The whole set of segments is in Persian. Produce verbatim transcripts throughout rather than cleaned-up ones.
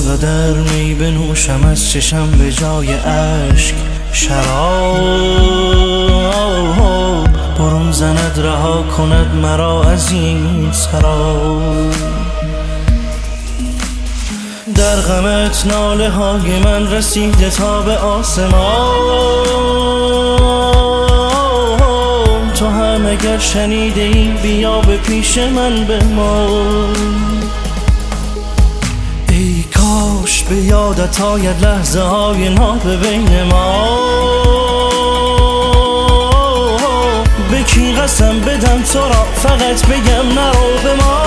چقدر می بنوشم از چشم به جای اشک شراب، برون زند رها کند مرا از این سراب. در غمت ناله های من رسیده تا به آسمان، تو هم اگر شنیده ای بیا به پیش من بمان. ای کاش به یادت آید لحظه های ناب بین ما، به کی قسم بدم تو را فقط بگم نرو به ما.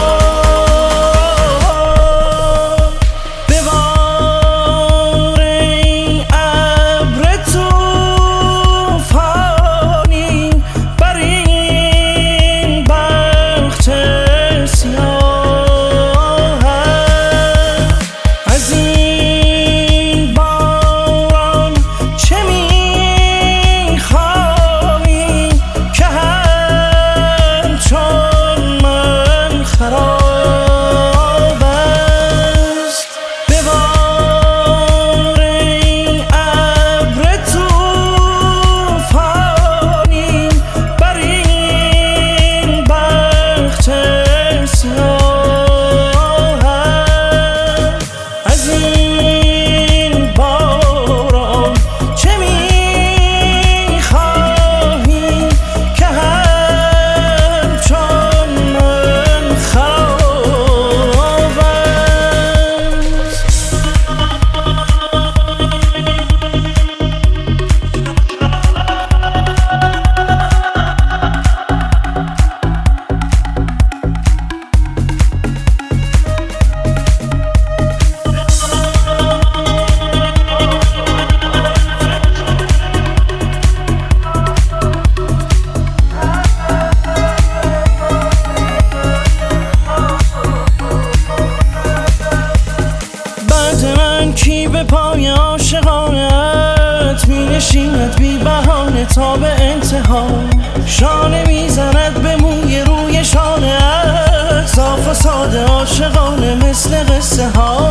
کی به پای عاشقانت می نشیند بی بهانه تا به انتها، شانه میزند به موی روی شانه ات، صاف و ساده عاشقانه مثل قصه ها.